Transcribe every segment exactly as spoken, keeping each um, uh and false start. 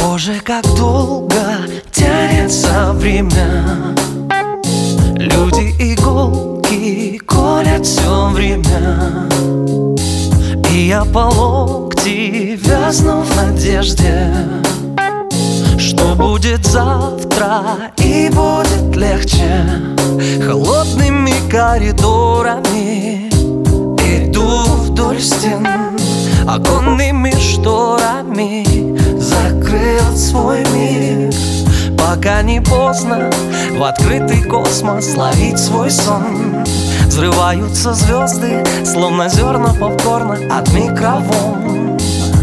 Боже, как долго тянется время. Люди иголки колят все время, и я по локти вязну в надежде, что будет завтра и будет легче. Холодными коридорами иду вдоль стен, оконными шторами закрыл свой мир. Пока не поздно в открытый космос ловить свой сон. Взрываются звезды, словно зерна попкорна от микроволн.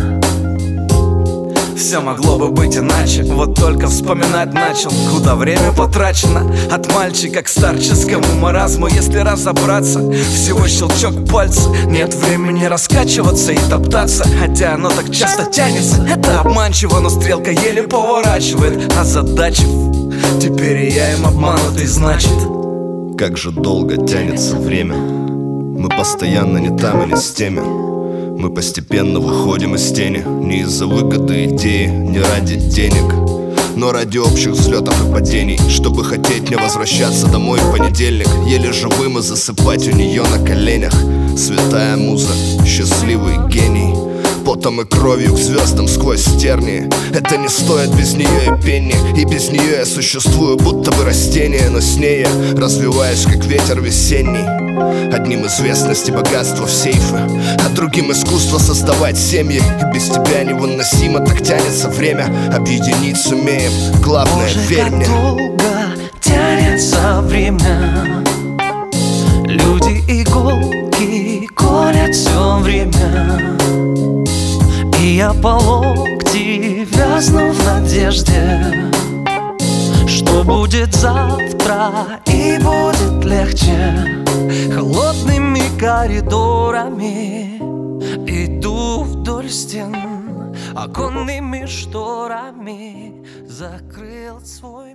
Все могло бы быть иначе, вот только вспоминать начал, куда время потрачено. От мальчика к старческому маразму, если разобраться, всего щелчок пальца. Нет времени раскачиваться и топтаться, хотя оно так часто тянется. Это обманчиво, но стрелка еле поворачивает. Озадачив, теперь и я им обманутый, значит. Как же долго тянется время. Мы постоянно не там и не с теми. Мы постепенно выходим из тени. Не из-за выгоды идеи, не ради денег, но ради общих взлетов и падений. Чтобы хотеть не возвращаться домой в понедельник, еле живым и засыпать у нее на коленях. Святая муза, счастливый гений, потом и кровью к звездам сквозь тернии. Это не стоит без нее и пенни. И без нее я существую, будто бы растение, но с ней я развиваюсь, как ветер весенний. Одним известность и богатство в сейфы, а другим искусство создавать семьи. И без тебя невыносимо так тянется время. Объединить сумеем, главное, Боже, верь как мне. долго тянется время. Люди иголки колят все время, и я по локти вязну в надежде, что будет завтра и будет легче. Холодными коридорами иду вдоль стен, оконными шторами закрыл свой